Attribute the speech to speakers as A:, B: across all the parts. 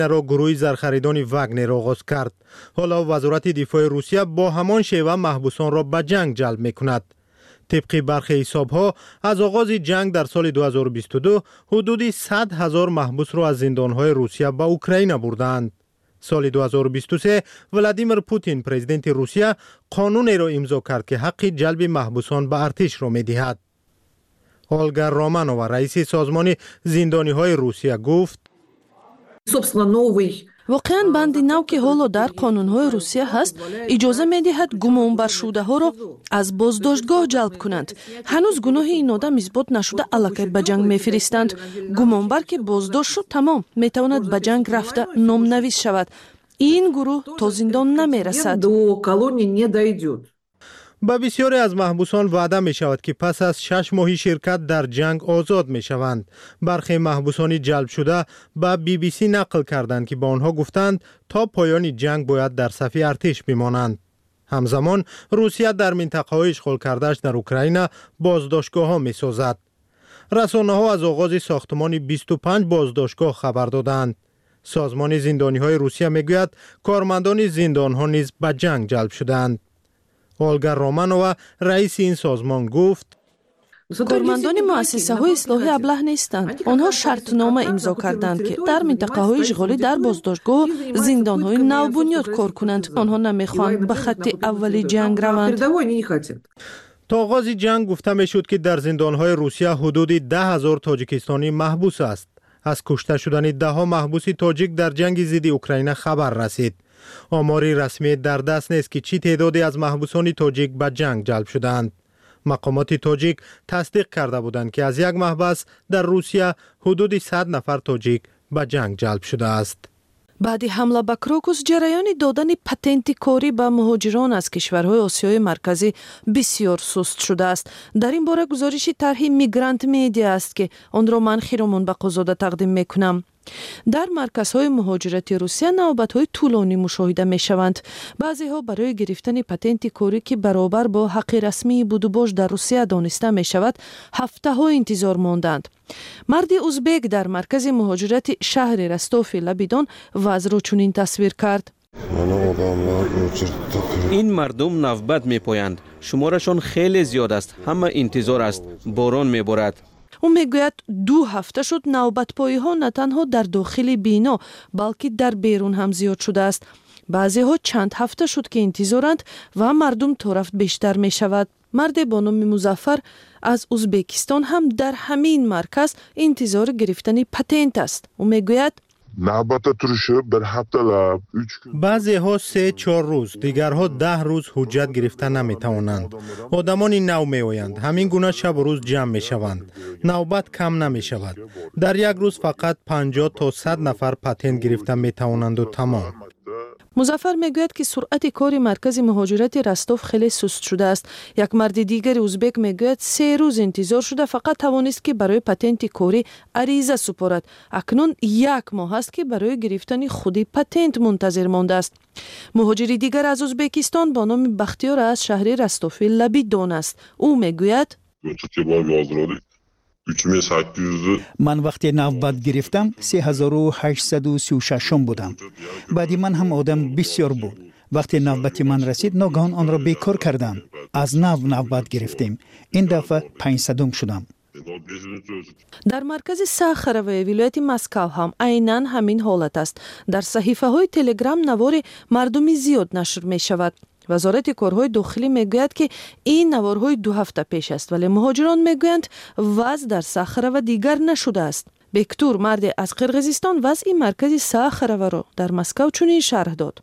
A: را گروه زرخریدان واگنر آغاز کرد. حالا وزارت دفاع روسیه با همان شیوه محبوسان را به جنگ جلب می‌کند. طبق برخی حساب‌ها از آغاز جنگ در سال 2022 حدود 100,000 محبوس را از زندان‌های روسیه به اوکراین بردند. سال 2023 ولادیمیر پوتین پرزیدنت روسیه قانونی را امضا کرد که حق جلب محبوسان به ارتش را می‌دهد. اولگا رومانووا رئیس سازمان زندانی‌های روسیه گفت:
B: واقعاً بندی نو که حالا در قانون‌های روسیه هست اجازه می‌دهد گمانبرشده‌ها را از بازداشتگاه جلب کنند. هنوز گناه این آدم اثبات نشده الکی به جنگ می‌فرستند. گمانبر که بازداشت شد تمام می‌تواند به جنگ رفته نام‌نویس شود. این گروه تا زندان نمی‌رسد.
A: با بسیاری از محبوسان وعده می شود که پس از 6 ماهی شرکت در جنگ آزاد می شوند. برخی محبوسان جلب شده به BBC نقل کردند که با آنها گفتند تا پایان جنگ باید در صف ارتش بمانند. همزمان روسیه در منطقه های اشغال کرده‌اش در اوکراین بازداشتگاه ها می سازد. رسانه ها از آغاز ساختمان 25 بازداشتگاه خبر دادند. سازمان زندانی های روسیه می گوید کارمندان زندان ها نیز به جنگ جلب شدند. اولگا رومانووا رئیس این سازمان گفت:
B: کارمندان مؤسسه های اصلاحی ابله نیستند. آنها شرطنامه امضا کردند که در منطقه های اشغالی در بازداشتگاه زندان های نو بنیاد کار کنند. آنها نمیخواهند به خط اولی جنگ روند.
A: تا آغاز جنگ گفته می شد که در زندان های روسیه حدود 10,000 تاجیکستانی محبوس است. از کشته شدن 10 محبوس تاجیک در جنگ ضد اوکراین خبر رسید. آماری رسمی در دست نیست که چی تعدادی از محبوسان تاجیک به جنگ جلب شدند. مقامات تاجیک تصدیق کرده بودند که از یک محبس در روسیه حدود 100 نفر تاجیک به جنگ جلب شده است.
B: بعد حمله به کروکوس جریان دادن پتنت کاری به مهاجران از کشورهای آسیای مرکزی بسیار سست شده است. در این باره گزارش طرح میگرانت میدیا است که آن را من خیرمون به قضاوت تقدیم میکنم. در مرکزهای مهاجرتی روسیه نوبت‌های طولانی مشاهده می‌شوند. بعضی‌ها برای گرفتن پتنت کاری که برابر با حق رسمی بود و باش در روسیه دانسته می‌شود، هفته‌ها انتظار ماندند. مردی ازبک در مرکز مهاجرتی شهر رستوف لبیدان وضع را چنین تصویر کرد:
C: این مردم نوبت می‌پویند. شمارشان خیلی زیاد است. همه انتظار است. باران می‌بارد.
B: او میگوید 2 هفته شد نوبت پایی ها نه تنها در داخل بینا بلکه در بیرون هم زیاد شده است. بعضی ها چند هفته شد که انتظارند و مردم طرف بیشتر می شود. مرد با نام مظفر از ازبکستان هم در همین مرکز انتظار گرفتن پتنت است. او میگوید
A: بعضی ها 3-4 روز، دیگرها 10 روز حجت گرفته نمی توانند. آدمان نو می آیند. همین گونه شب و روز جمع می شوند. نوبت کم نمی شود. در یک روز فقط 50 تا 100 نفر پتنت گرفته می توانند و تمام.
B: مظفر میگوید که سرعت کار مرکز مهاجرت رستوف خیلی سست شده است. یک مرد دیگر ازبک میگوید 3 روز انتظار شده فقط توانست که برای پتنت کاری عریضه سپارد. اکنون 1 ماه است که برای گرفتن خودی پتنت منتظر مانده است. مهاجری دیگر از ازبکستان با نام بختیار از شهر رستوف لبیدان است. او میگوید
D: من وقتی نوبت گرفتم 3836 بودم. بعدی من هم آدم بسیار بود. وقتی نوبت من رسید ناگهان آن را بیکار کردم. از نوبت گرفتیم. این دفعه 500 شدم.
B: در مرکز ساخروی ولایت مسکو هم عیناً همین حالت است. در صحیفه های تلگرام نوار مردمی زیاد نشر می شود. وزارت کارهای داخلی میگوید که این نوارهای 2 هفته پیش است، ولی مهاجران میگویند وضع در ساخروی دیگر نشده است. بکتور مرد از قرقیزستان وضع مرکز ساخروی را در مسکو چنین شرح داد: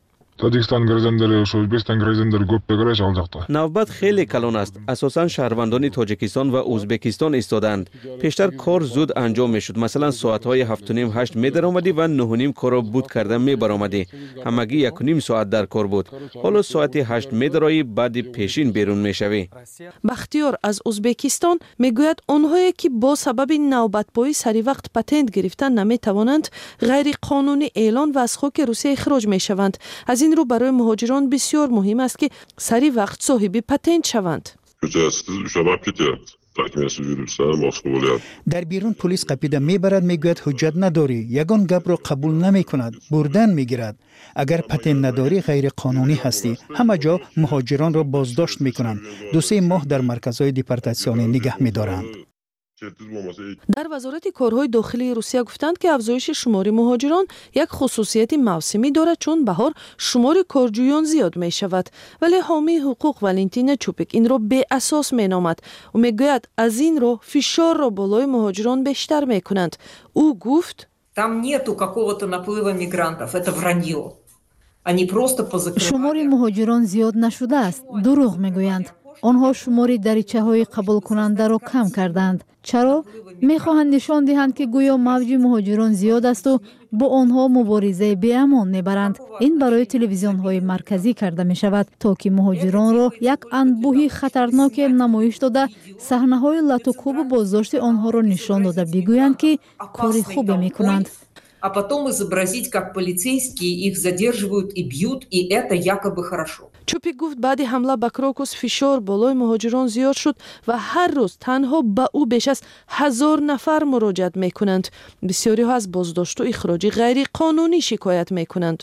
C: نوبت خیلی کلان است. اساساً شهروندان تاجیکستان و ازبکستان ایستادند. پیشتر کار زود انجام میشد. مثلا ساعت‌های 7:30-8 می درآمدی و 9:30 کار را بود کرده می برآمدی. همگی 1.5 ساعت در کار بود. حالا ساعت 8 می درآیی، بعد پیشین بیرون میشوی.
B: بختیار از ازبکستان میگوید آنهایی که با سبب نوبت‌پایی سری وقت پتنت گرفتن نمی توانند غیر قانونی اعلان و از خاک روسیه اخراج می شوند. از این رو برای مهاجران بسیار مهم است که سری وقت صاحب پتنت شوند.
D: در بیرون پلیس قپیده میبرد، میگوید حجت نداری، یگان گپ را قبول نمیکند، بردن میگیرد. اگر پتن نداری غیر قانونی هستی. همه جا مهاجران را بازداشت میکنند. 2-3 ماه در مرکزهای دیپورتاسیونی نگه میدارند.
B: در وزارت کارهای داخلی روسیه گفتند که افزایش شمار مهاجران یک خصوصیت موسمی دارد، چون بهار شمار کارجویان زیاد می شود. ولی حامی حقوق والنتینا چوپیک این را به اساس می نامد و می گوید از این رو فشار را بالای مهاجران بیشتر می کنند. او گفت
E: там нету какого-то наплыва мигрантов, это вранье. Они просто позакрывали.
F: شمار مهاجران زیاد نشده است. دروغ میگویند. آنها شمار دریچه‌های قبول کننده را کم کردند. چرا؟ می‌خواهند نشان دهند که گویا موج مهاجران زیاد است و با آنها مبارزه بی‌امان می‌برند. این برای تلویزیون‌های مرکزی کرده می‌شود تا که مهاجران را یک انبوه خطرناک نمایش داده، صحنه‌های لطوکوب و بازداشت آنها را نشان داده بگویند که کار خوبی می‌کنند.
E: А потом изобразить, как полицейские их задерживают и бьют, и это якобы хорошо.
B: چوپیک گفت بعد حمله به کراکوس فشار بالای مهاجران زیاد شد و هر روز تنها به او بیش از 1000 نفر مراجعت میکنند. بسیاری ها از بازداشت و اخراج غیر قانونی شکایت میکنند.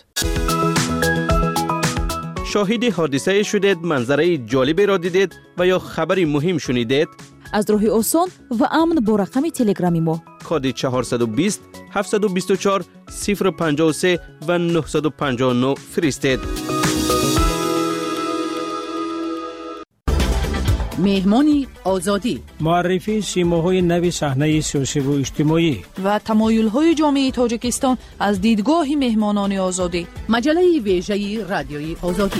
C: شاهد حادثه شدید، منظره جالبی را دیدید و یا خبری مهم شنیدید؟
G: از راه آسان و امن با رقم تلگرامی ما
C: کد 420 724 053 و 959 فرستید.
H: مهمانی آزادی،
I: معرفی سیماهای نوی صحنه سیاسی و اجتماعی
B: و تمایل‌های جامعه تاجیکستان از دیدگاه مهمانان آزادی.
H: مجله ویژه رادیوی آزادی.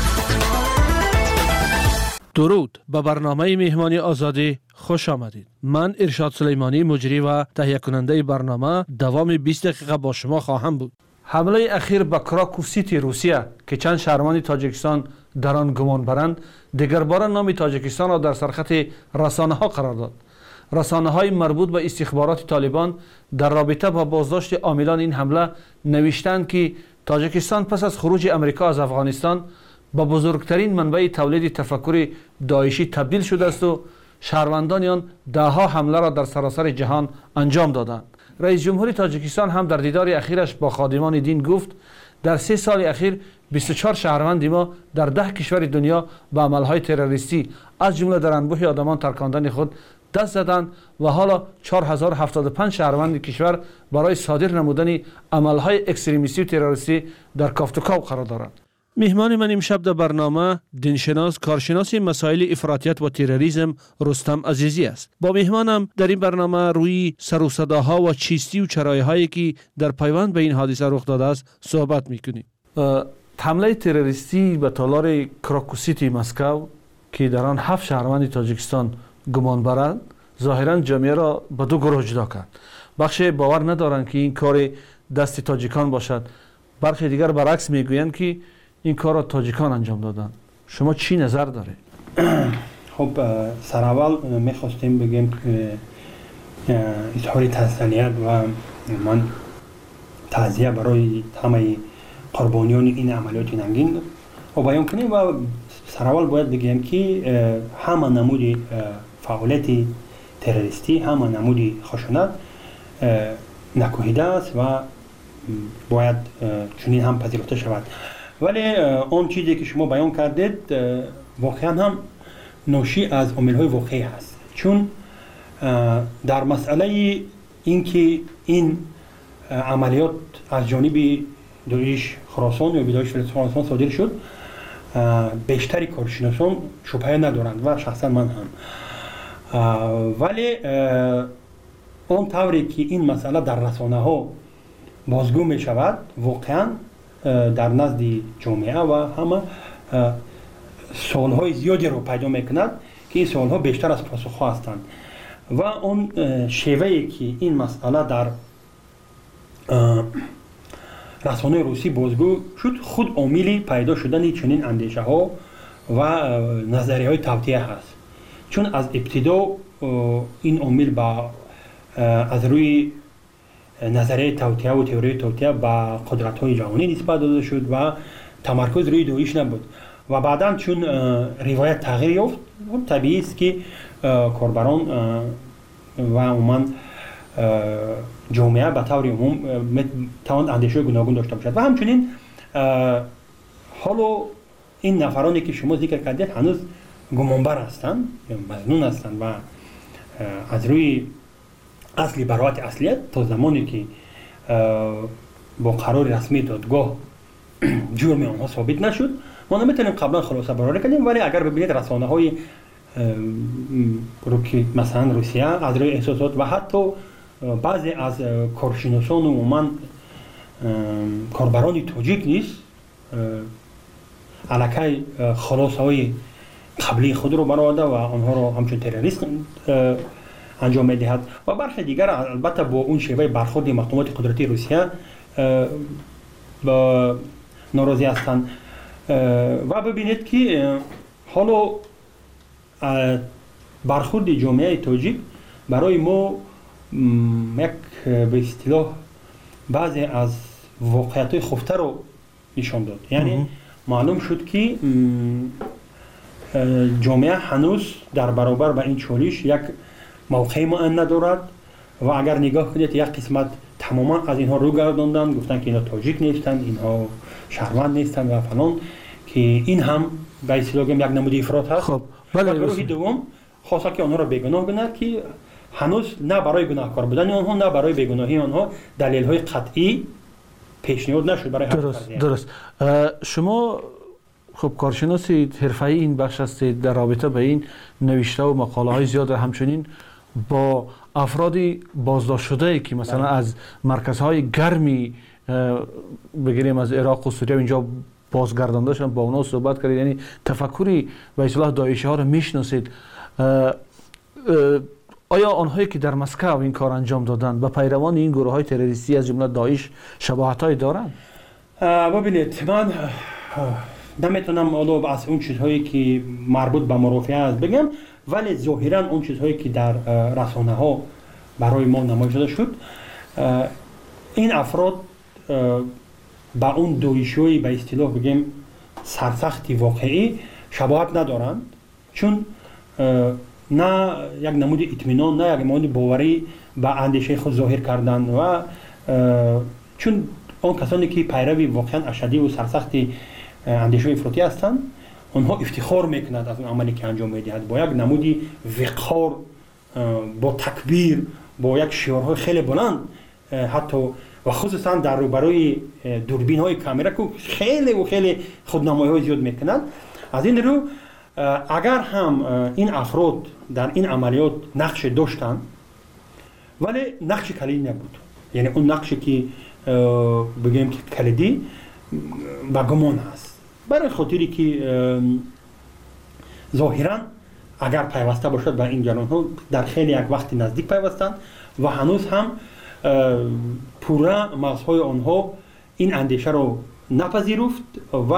I: درود، به برنامه مهمانی آزادی خوش آمدید. من ارشاد سلیمانی، مجری و تهیه کننده برنامه، دوام 20 دقیقه با شما خواهم بود. حمله اخیر به کراکوف سیتی روسیه که چند شهروند تاجیکستان در آن گمان برند، دیگر بار نام تاجیکستان را در سرخط رسانه ها قرار داد. رسانه های مربوط به استخبارات طالبان در رابطه با بازداشت عاملان این حمله نوشتند که تاجیکستان پس از خروج امریکا از افغانستان با بزرگترین منبع تولید تفکر داعشی تبدیل شده است و شهروندان آن دهها حمله را در سراسر جهان انجام دادند. رئیس جمهور تاجیکستان هم در دیدار اخیرش با خادمان دین گفت در 3 سال اخیر 24 شهروند ما در 10 کشور دنیا به عملهای تروریستی از جمله در انبوه آدمان ترکاندن خود دست زدند و حالا 4075 شهروند کشور برای صادر نمودن عملهای اکستریمیستی و تروریستی در کافتوکاو قرار دارند. مهمان من امشب در برنامه دینشناس، کارشناس مسائل افراطیت و تروریسم رستم عزیزی است. با مهمانم در این برنامه روی سر و صداها و چیستی و چرایهایی که در پیوند به این حادثه رخ داده است صحبت میکنیم. حمله تروریستی به تالار کراکوف سیتی مسکو که در آن 7 شهروند تاجیکستان گمان برند، ظاهرا جامعه را به 2 گروه جدا کرد. بخش باور ندارند که این کار دست تاجیکان باشد، برخی دیگر برعکس میگویند که این کار را تاجیکان انجام دادند. شما چی نظر دارید؟
J: خب سر اول میخواستیم بگیم که اظهار تسلیت و من تعزیه برای همه قربانیان این عملیات ننگین و بیان کنیم و سر اول باید بگیم که همه نمود فعالیت تروریستی، همه نمود خشونت نکوهیده است و باید چنین هم پذیرفته شود. ولی اون چیزی که شما بیان کردید واقعا هم ناشی از عامل‌های واقعی هست، چون در مسئله اینکه این عملیات از جانب داعش خراسان یا داعش خراسان صادر شد، بیشتری کارشناسان شبهه ندارند و شخصا من هم. ولی اون طوری که این مسئله در رسانه ها بازگو می شود، واقعا در نزد جامعه و همه سوالهای زیادی رو پیدا میکند که این سوالها بیشتر از پاسخها هستند و اون شیوهی که این مسئله در رسانه روسی بازگو شد خود عامل پیدا شدن چنین اندیشه ها و نظریه های توطئه هست، چون از ابتدا این عامل از روی نظریه توطئه و تئوری توطئه با قدرت های جهانی نسبت داده شد و تمرکز روی داعش نبود و بعداً چون روایت تغییر یافت طبیعی است که کاربران و عموما جامعه به طور عموم توان اندیشه گوناگون داشته باشد و همچنین حالا این نفرانی که شما ذکر کردید هنوز گمانبر هستند یا مظنون هستند و از روی اصلی براءت اصلیت تا زمانی که با قرار رسمی دادگاه جرم آنها ثابت نشد ما نمیتونیم قبلا خلاصه برآورده کنیم، ولی اگر ببینید رسانه‌های مثلا روسیه از روی احساسات و حتی بعضی از کارشناسان و عموما کاربران تاجیک نیست علاکه خلاصه های قبلی خود رو برآورده و آنها رو همچون تروریست انجام میدهد و برخی دیگر البته با اون شیوه برخورد مقامات قدرتی روسیه ناراضی هستند و ببینید که حالا برخورد جامعه تاجیک برای ما یک به اصطلاح بعضی از واقعیت‌های خفته رو نشان داد. یعنی معلوم شد که جامعه هنوز در برابر با این چالش یک موقع معین ندارد و اگر نگاه کنید یک قسمت تماما از اینها رو گرداندن، گفتن که اینا تاجیک نیستند، اینها شهروند نیستند و فلان، که این هم به اصطلاح یک نمود افراط هست.
I: خب
J: ولی گروه دوم خواسته که آنها را بیگناه کنند که هنوز نه برای گناهکار بودن آنها نه برای بیگناهی آنها دلیل‌های قطعی پیشنهاد نشد برای
I: درست. شما خب کارشناس حرفه‌ای این بخش هستید، در رابطه به این نوشته و مقاله‌های زیاد همچنین با افرادی بازداشت شده که مثلا از مرکزهای گرمی بگیریم از عراق و سوریه اینجا بازگردانده شدن، با اونا صحبت کردید، یعنی تفکری به اصطلاح داعشی ها رو میشناسید. آیا آنهایی که در مسکو این کار انجام دادن به پیروان این گروه های تروریستی از جمله داعش شباهت های دارند؟
J: ببینید من نمیتونم حالا از اون چیزهایی که مربوط به مرافعه است بگم، ولی ظاهرا اون چیزهایی که در رسانه ها برای ما نمایش داده شد، این افراد با اون داعشی به اصطلاح بگیم سرسختی واقعی شباهت ندارند، چون نه یک نمود اطمینان نه یک نمود باوری به اندیشه خود ظاهر کردن و چون آن کسانی که پیروی واقعا اشدی و سرسختی اندیشه افراطی هستند آنها افتخار میکنند از اون عملی که انجام میدهند با یک نمودی وقار، با تکبیر، با یک شعارهای خیلی بلند، حتی و خصوصا در روبروی دوربین های کامera که خیلی و خیلی خودنمایی های زیاد میکنند. از این رو اگر هم این افراد در این عملیات نقش داشتند ولی نقش کلیدی نبود، یعنی اون نقشی که بگیم که کلیدی با گمان هست، برای خاطری که ظاهرا اگر پیوسته باشد به این جریان ها در خیلی یک وقت نزدیک پیوستند و هنوز هم پورا مغزهای آنها این اندیشه رو نپذیرفت و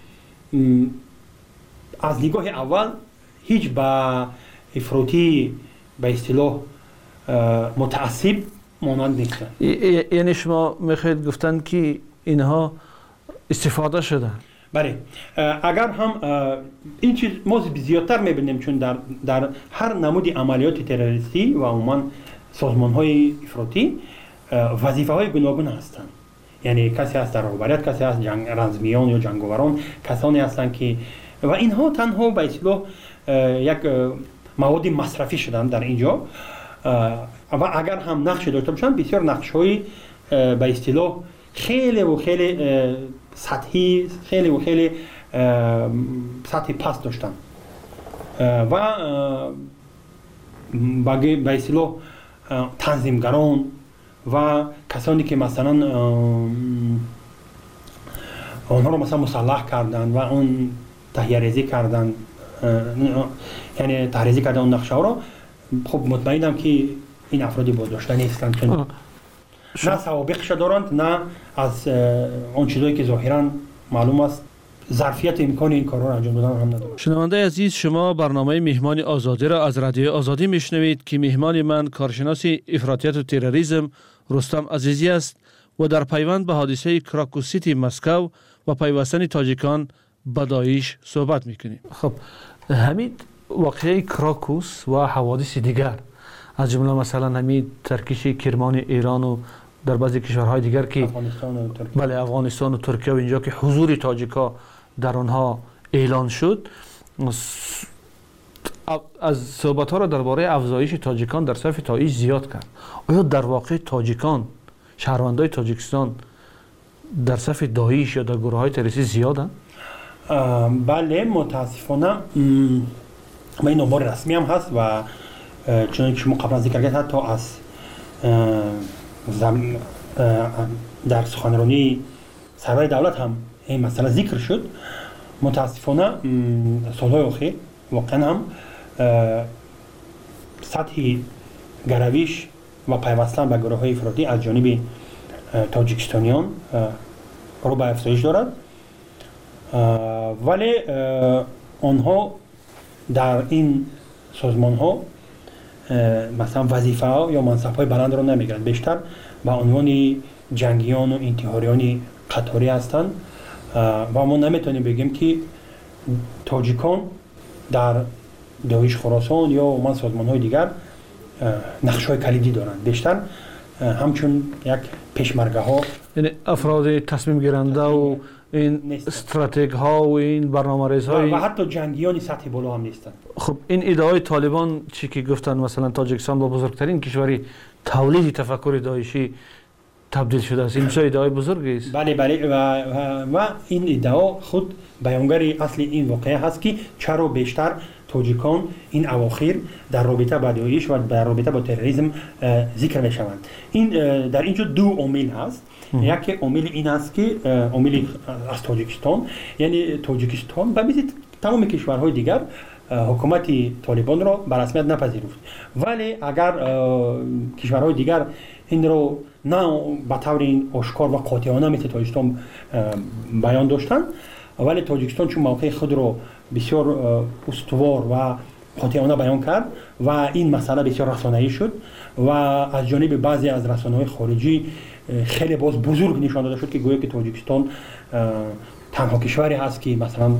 J: از نگاه اول هیچ با افراطی به اصطلاح متعصب مانند نیستن.
I: یعنی شما میخواید گفتن که اینها استفاده شدن؟
J: بله، اگر هم این چیز ما زیادتر میبینیم، چون در هر نمود عملیات تروریستی و عموما سازمان های افراطی وظیفه های گوناگون هستند. یعنی کسی هست در رهبریت، کسی هست رزمیان یا جنگاوران، کسانی هستند که و اینها تنها به اصطلاح یک مواد مصرفی شدن در اینجا و اگر هم نقش داشته باشن بسیار نقش های به اصطلاح خیلی و خیلی سطحی، خیلی و خیلی سطح پست داشتن و به اصطلاح تنظیمگران و کسانی که مثلا آنها رو مثلا مسلح کردن و اون تهیه‌ریزی کردن، یعنی تهیه‌ریزی کردن اون نقشه ها رو، خب مطمئنم که این افرادی بازداشته نیستند، چون نه سوابقش دارند نه از اون چیزایی که ظاهرا معلوم است ظرفیت امکان این کارها را انجام دادن هم ندارند.
I: شنونده عزیز، شما برنامه مهمان آزادی را از رادیو آزادی میشنوید که مهمان من کارشناس افراطیت و تروریسم رستم عزیزی است و در پیوند به حادثه کراکو سیتی مسکو و پیوستن تاجیکان به داعش صحبت میکنیم. خب حمید، واقعه کراکوس و حوادث دیگر از جمله مثلا همین ترکیش کرمان ایران و در بعضی کشورهای دیگر که افغانستان و ترکیه و اینجا که حضور تاجیکا در آنها اعلان شد، از صحبت ها را درباره افزایش تاجیکان در صف داعش زیاد کرد. آیا در واقع تاجیکان، شهروندای تاجیکستان در صف داعش یا در گروه های تروریستی زیادند؟
J: بله، متاسفانه و این امور رسمی هم هست و چنانکه شما قبلا ذکر کردید حتی از در سخنرانی سرور دولت هم این مسئله ذکر شد. متاسفانه سالهای اخیر واقعا هم سطح گرویش و پیوستن به گروه های افراطی از جانب تاجیکستانیان رو به افزایش دارد، ولی آنها در این سازمان ها مثلا وظیفه ها یا منصب های بلند رو نمیگیرند، بیشتر به عنوان جنگیان و انتحاریان قطاری هستند و ما نمیتونیم بگیم که تاجیکان در داعش خراسان یا من سازمان های دیگر نقش های کلیدی دارند، بیشتر همچون یک پشمرگه ها،
I: یعنی افراد تصمیم گیرنده و این استراتژی ها و این برنامه‌ریز های
J: و حتی جنگیان سطح بالا هم نیستند.
I: خب این ادعای طالبان چی که گفتن مثلا تاجیکستان با بزرگترین کشوری تولید تفکر داعشی تبدیل شده است، این چه ادعای بزرگی است؟
J: بله و این ادعا خود بیانگر اصل این واقعه هست که چرا بیشتر تاجیکان این اواخر در رابطه با داعش و در رابطه با تروریسم ذکر می شوند. این در اینجا دو عامل هست. یکی عامل این است که عامل از تاجیکستان، یعنی تاجیکستان به مثل تمام کشورهای دیگر حکومت طالبان را به رسمیت نپذیرفت، ولی اگر کشورهای دیگر این رو نه به طور آشکار و قاطعانه مثل تاجیکستان بیان داشتند، ولی تاجیکستان چون موقع خود رو بسیار استوار و قاطعانه بیان کرد و این مسئله بسیار رسانه‌ای شد و از جانب بعضی از رسانه‌های خارجی خیلی باز بزرگ نشان داده شد که گویا که تاجیکستان تنها کشوری هست که مثلا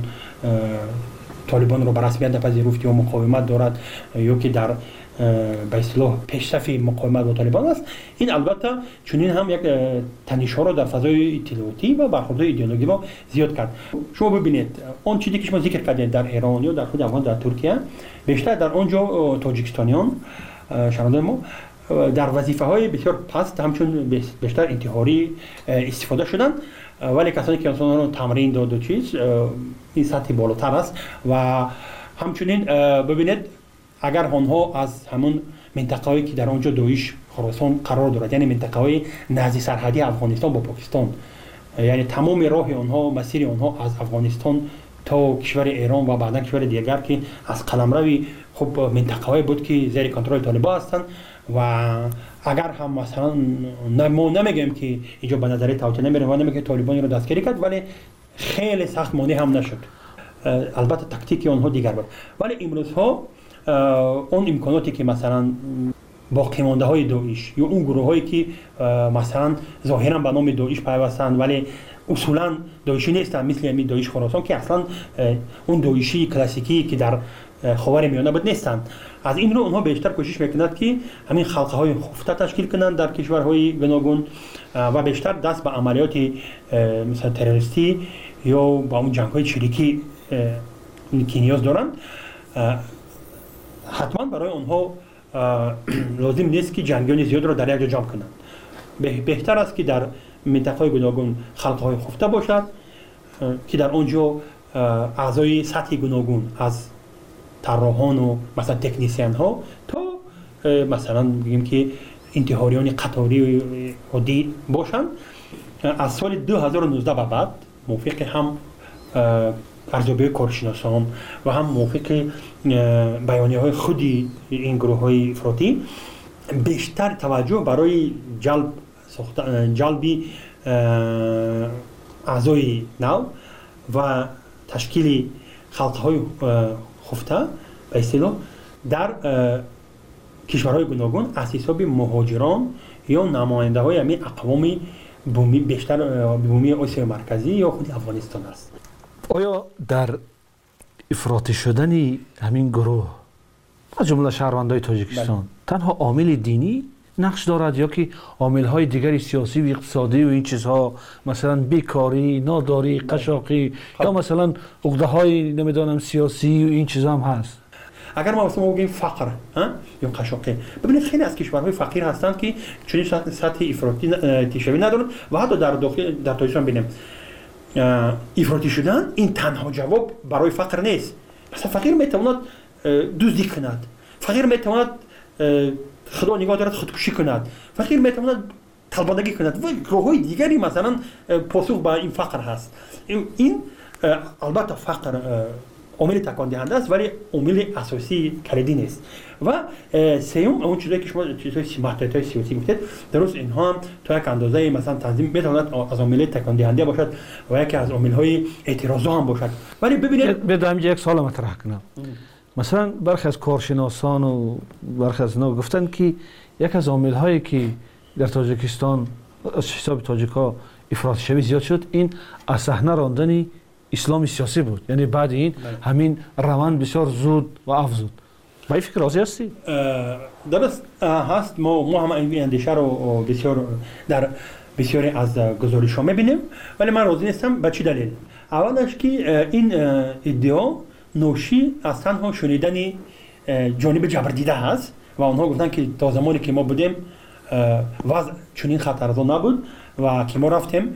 J: طالبان رو به رسمیت نپذیرفت یا مقاومت دارد یا که در به اصطلاح پیشرفت مقاومت با طالبان است. این البته چنین هم یک تنش‌ها را در فضای اطلاعاتی و برخوردهای ایدئولوژی ما زیاد کرد. شما ببینید اون چیزی که شما ذکر کردید در ایران یا در خود افغان در ترکیه، بیشتر در اونجا تاجیکستانیان شهروندان ما در وظیفه‌های بسیار پست همچون بیشتر انتحاری استفاده شدند، ولی کسانی که آنها رو تمرین داد و چیز این سطح بالاتر است و همچنین ببینید اگر آنها از همون منطقه‌ای که در آنجا داعش خراسان قرار دارد، یعنی منطقه‌های نزدیک سرحدی افغانستان با پاکستان، یعنی تمام راه آنها مسیر آنها از افغانستان تا کشور ایران و بعدا کشور دیگر که از قلمرو خب منطقه‌ای بود که زیر کنترل طالبان هستند و اگر هم مثلا ما نمیگیم که اینجا به نظر توطئه نمیره و نمیگه طالبان رو دستگیری کرد، ولی خیلی سخت مانع هم نشد. البته تاکتیک آنها دیگر بود، ولی امروز ها اون امکاناتی که مثلا باقی مانده های داعش یا اون گروه هایی که مثلا ظاهرا به نام داعش پیوستند ولی اصولا داعشی نیستن، مثل همین داعش خراسان که اصلا اون داعشی کلاسیکی که در خاورمیانه بود نیستند، از این رو اونها بیشتر کوشش میکنند که همین خلقه های خفته تشکیل کنند در کشورهای گوناگون و بیشتر دست به عملیات مثلا تروریستی یا با اون جنگ های چریکی که نیاز دارند. حتما برای اونها لازم نیست که جنگیان زیاد را در یک جا جمع کنند. بهتر است که در منطقه‌های گوناگون خلقه‌های خفته باشد که در اونجا اعضای سطح گوناگون از طراحان و مثلا تکنیسیان ها تا مثلا بگیم که انتحاریان قطاری عادی باشند. از سال 2019 به بعد موافق هم ارزیابی کارشناسان و هم موافق بیانیه های خودی این گروه های افراطی بیشتر توجه برای جلبی اعضای نو و تشکیل خلقه های خفته به اصطلاح در کشورهای گوناگون از حساب مهاجران یا نماینده های همین اقوام بومی بیشتر بومی آسیا مرکزی یا خود افغانستان است.
I: آیا در افراطی شدن همین گروه از جمله شهروندان تاجیکستان تنها عامل دینی نقش دارد یا که عامل‌های دیگری سیاسی و اقتصادی و این چیزها، مثلا بیکاری، ناداری، قشاقی یا مثلا عقده‌های نمیدونم سیاسی و این چیزها هم هست؟
J: اگر ما مثلا بگیم فقر یا قشاقی، ببینید خیلی از کشورهای فقیر هستند که چنین سطح افراطی شوی ندارند و حتی در داخل در تاجیکستان ببینیم افراطی شدن این تنها جواب برای فقر نیست. مثلا فقیر میتواند دزدی کند، فقیر میتواند خدا نگاه دارد خودکشی کند، فقیر میتواند طلبندگی کند و راه‌های دیگری مثلا پاسخ به این فقر هست. این البته فقر عامل تکان دهنده است ولی عامل اساسی کلیدی نیست. و سوم اون چیزایی که شما چیزهای محدودیت‌های سیاسی گفتید، درست اینها هم تا یک اندازه مثلا تنظیم میتواند از عامل تکان دهنده باشد و یکی از عامل‌های اعتراضا هم باشد. ولی ببینید
I: بدم یک سوال مطرح کنم. مثلا برخی از کارشناسان و برخی از اینا گفتن که یک از عامل‌هایی که در تاجیکستان از حساب تاجیک‌ها افراطی شوی زیاد شد این از صحنه راندن اسلام سیاسی بود. یعنی بعد این همین روند بسیار زود و افزود. با این فکر راضی هستی؟
J: درست هست. ما هم این اندیشه رو بسیار در بسیاری از گزارش‌ها می‌بینیم ولی من راضی نیستم. به چه دلیل؟ اولش که این ادعا ناشی از تنها شنیدن جانب جبردیده هست و آنها گفتن که تا زمانی که ما بودیم وضع چنین خطرزا نبود و که ما رفتیم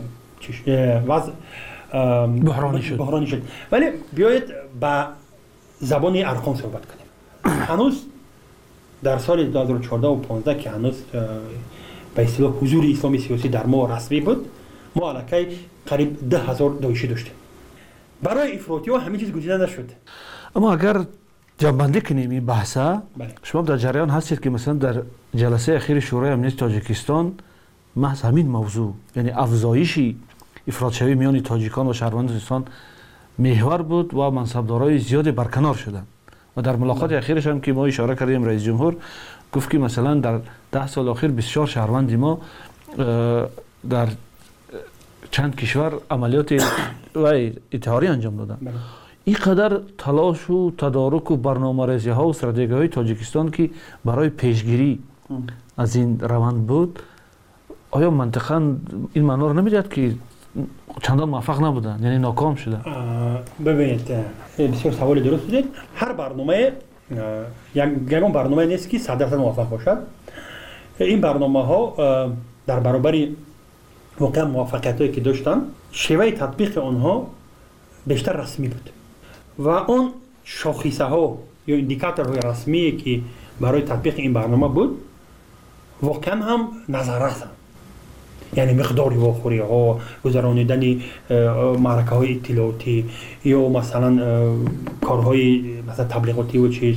J: وضع
I: بحرانی
J: شد. ولی بیایید با زبان ارقام صحبت کنیم. هنوز در سال 2014 و 15 که هنوز به اصطلاح حضور اسلامی سیاسی در ما رسمی بود، ما علاقه قریب 10,000 داعشی داشتیم. برای افراطی‌ها همه چیز گزیده نشد.
I: اما اگر جنبندی کنیم این بحثا، شما در جریان هستید که مثلا در جلسه اخیر شورای امنیت تاجیکستان محض همین موضوع، یعنی افزایش افراط شوی میان تاجیکان و شهروندان محور بود و منصبدارای زیادی برکنار شدند و در ملاقات اخیرش هم که ما اشاره کردیم رئیس جمهور گفت که مثلا در 10 سال اخیر بسیار شهروند ما در چند کشور عملیات انتحاری انجام دادن. این قدر تلاش و تدارک و برنامه‌ریزی ها و استراتژی های تاجیکستان که برای پیشگیری از این روند بود، آیا منطقاً این معنا رو نمیدهد که چندان موفق نبودن، یعنی ناکام شدن؟
J: ببینید بسیار سوال درست دید. هر برنامه یکون برنامه نیست که 100% موفق باشد. این برنامه ها در برابر واقعا موفقیت هایی که داشتن شیوه تطبیق آنها بیشتر رسمی بود و اون شاخصه ها یا اندیکاتورهای رسمی که برای تطبیق این برنامه بود واقعا هم نظر رسند. یعنی مقداری واخوری ها، گذرانیدن معرکه های اطلاعاتی یا مثلا کارهای مثلا تبلیغاتی و چیز،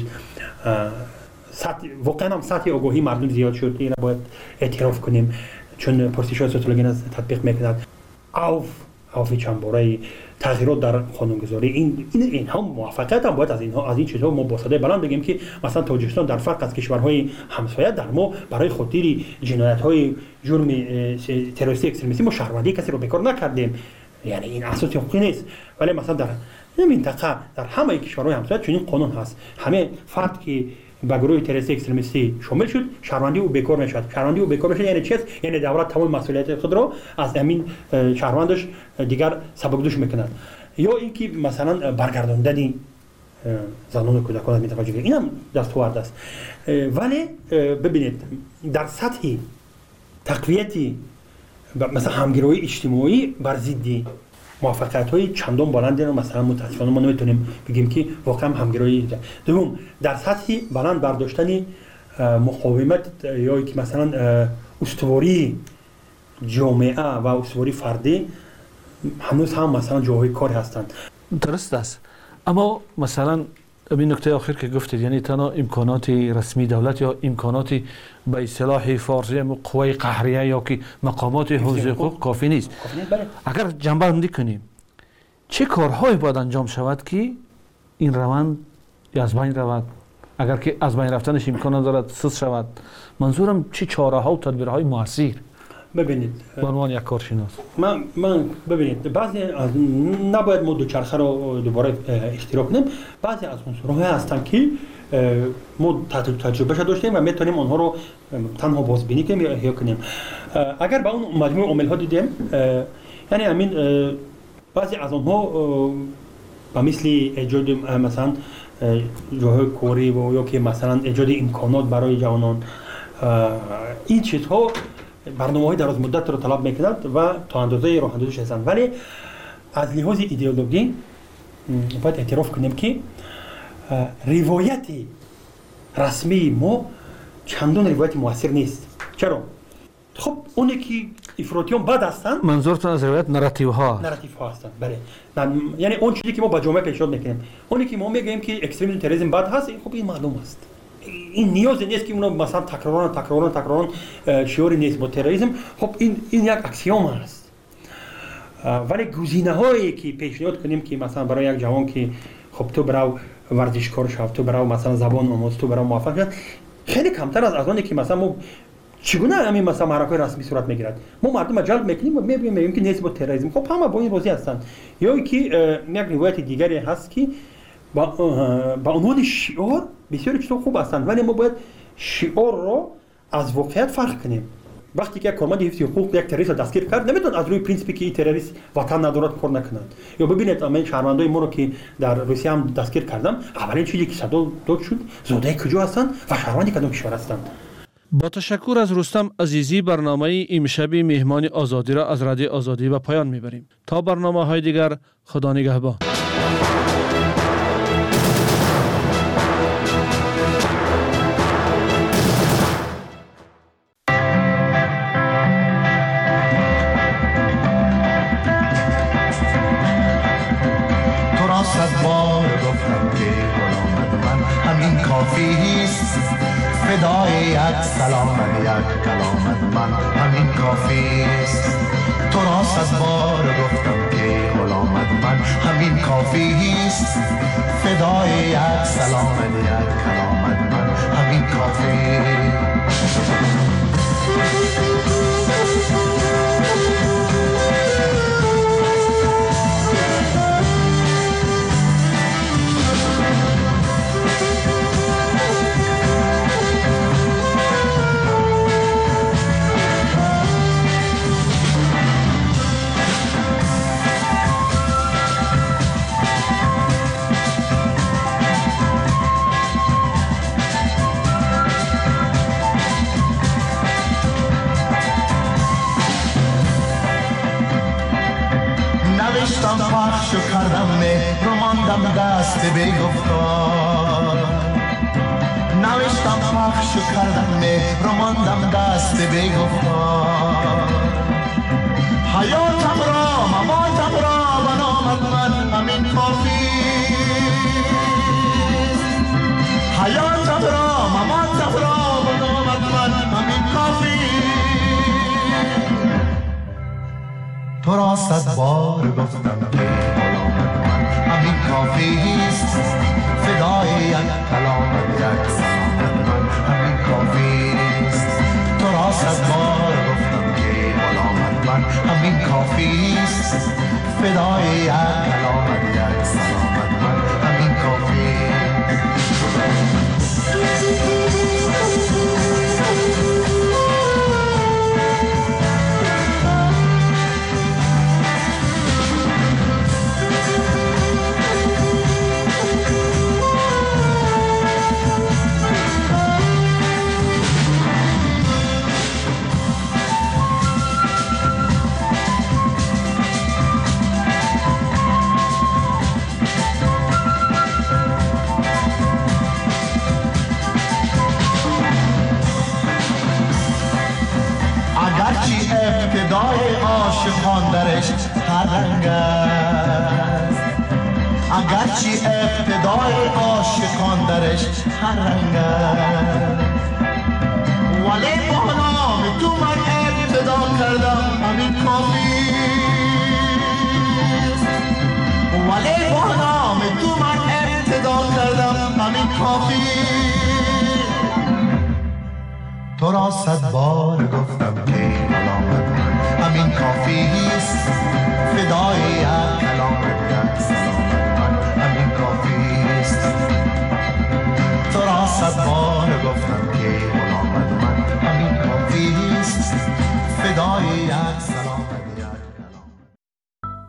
J: واقعا هم سطح آگاهی مردم زیاد شد. این باید اعتراف کنیم چون پرسش های سوسیولوژی تطبیق میکند. اوف چند باره تغییرات در قانونگذاری این هم موفقیت هم باید از این چیزها ما با صدای بلند بگیم که مثلا تاجیکستان در فرق از کشورهای همسایه در ما برای خاطر جنایت‌های جرم تروریستی اکستریمیستی ما شهروندی کسی رو بیکار نکردیم. یعنی این اساس حقوقی نیست. ولی مثلا در این منطقه در همه کشورهای همسایه چنین قانون هست. همه فرد که به گروه تروریستی اکستریمیستی شامل شد شهروندی او بیکار میشد. شهروندی او بیکار میشد یعنی چی؟ یعنی دولت تمام مسئولیت خود را از همین شهروندش دیگر سبکدوش میکنند. یا اینکه مثلا برگرداندن زنان و کودکان از منطقه جنوبی، این هم دستاورد است. ولی ببینید در سطح تقویتی مثلا همگرایی اجتماعی بر ضد موفقیت‌های چندان بلندی رو مثلا متاسفانه ما نمیتونیم بگیم که واقعا همگرایی. دوم در سطح بلند برداشتن مقاومت یا که مثلا استواری جامعه و استواری فردی هنوز هم مثلا جاهای کار هستند.
I: درست است. اما مثلا این نکته آخر که گفتید، یعنی تنها امکانات رسمی دولت یا امکانات به اصطلاح فارسی قوای قهریه یا که مقامات حوزه حقوق کافی نیست. اگر جنبندی کنیم چه کارهایی باید انجام شود که این روند از بین رود؟ اگر که از بین رفتنش امکان دارد سوس شود، منظورم چه چاره ها و تدبیرهای موثر؟
J: ببینید
I: به عنوان یک کارشناس
J: من ببینید بعضی از نباید ما دوچرخه رو دوباره اختراع کنیم. بعضی از عنصرها هستن که ما تجربهش داشتیم و میتونیم آنها رو تنها بازبینی کنیم یا احیا کنیم. اگر با اون مجموعه عامل ها دیدیم، یعنی همین بعضی از آنها به مثل ایجاد مثلا جاهای کاری و یا که مثلا ایجاد امکانات برای جوانان، این چیزها برنامه‌های دراز مدت رو طلب می‌کند و تا اندازه راه اندازیش هستند. ولی از لحاظ ایدئولوژی باید اعتراف کنیم که روایت رسمی ما چندان روایت موثر نیست. چرا؟ خب اونی که افراطیان بد هستند،
I: منظورتون از روایت نراتیو ها
J: هستند. بله، یعنی اون چیزی که ما با جامعه پیشنهاد میکنیم، اونی که ما میگیم که اکستریمیسم تروریسم بد هست، خب این معلوم است. این نیاز نیست که اونو مثلا تکراران شعاری نیست با تروریسم. خب این یک اکسیوم است. ولی گزینه‌هایی که پیشنهاد کنیم که مثلا برای یک جوان که خب تو برو ورزشکار شو، تو برو مثلا زبان آموز، تو برو موفق شو، خیلی کمتر از اونی که مثلا ما چگونه همین مثلا معرکه‌های رسمی صورت میگیرد. ما مردم جلب میکنیم و میگیم که نیست با تروریسم. خب همه با این راضی هستند. یا که یک روایت دیگری هست که با عنوان شعار بسیار چیزا خوب هستند، ولی ما باید شعار رو از واقعیت فرق کنیم. وقتی که یک کارمند حفظ حقوق یک تروریست دستگیر کرد، نمیتونه از روی پرینسیپی که این تروریست وطن ندارد کار نکنند. یا ببینید من شهروندای ما رو که در روسیه هم دستگیر کردم، اولین چیزی که صدا داد شد زاده کجا هستند و شهروندی کدام کشور هستند.
I: با تشکر از رستم عزیزی، برنامه امشب مهمان آزادی را از رادیو آزادی به پایان میبریم. تا برنامه‌های دیگر، خدا نگهبان.
K: فدای یک سلام یک کلامت من همین کافی است. تو را صد بار گفتم که غلامت من همین کافی است. فدای یک سلام یک کلامت من همین کافی پخش کردم مهر ماندم دست بیگفتار. نوشتم پخش کردم مهر ماندم دست بیگفتار. حیاتم را مماتم را و نامت من همین کافی. حیاتم را مماتم را و نامت من همین کافی. تو را صد بار گفتم که غلامت من همین کافی است. فدای یک کلامت یک سلامت من همین کافی است. تو را صد بار گفتم که غلامت من همین کافی است. فدای یک کلامت یک سلامت من همین کافی است. ابتدای عاشقان درش هر رنگ است. اگرچه ابتدای عاشقان درش هر رنگ است، ولی با نام تو من ابتدا کردم همین کافی است. ولی با نام تو من ابتدا کردم همین کافی. تو تو را 100 بار گفتم که ملامت من همین کافی است